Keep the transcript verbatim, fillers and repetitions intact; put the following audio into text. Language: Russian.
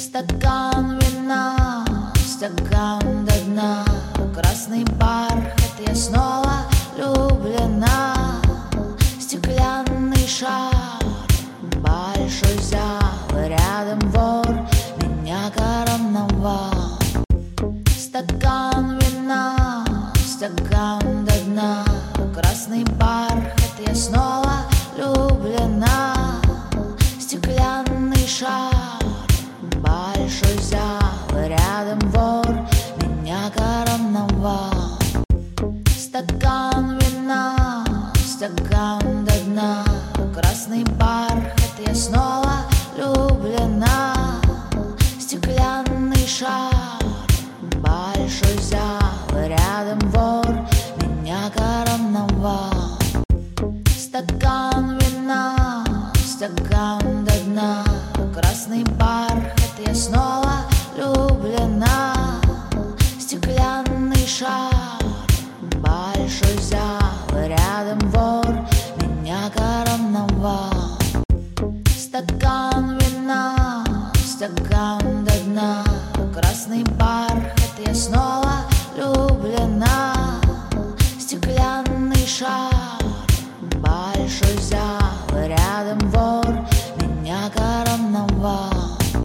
Стакан вина, стакан до дна, красный бархат, я снова влюблена. Стеклянный шар, большой зал, рядом вор, меня короновал. Стакан вина, стакан до дна, красный бархат, я снова влюблена. Стеклянный шар, большой зал, рядом вор, меня короновал. Стакан вина, стакан до дна, красный бархат, я снова влюблена. Стеклянный шар, большой зал, рядом вор, меня короновал. Стакан вина, стакан до дна, красный бархат, я снова влюблена. Стеклянный шар, большой зал, рядом вор, меня короновал. Стакан вина, стакан до дна, красный бархат, я снова влюблена. Стеклянный шар,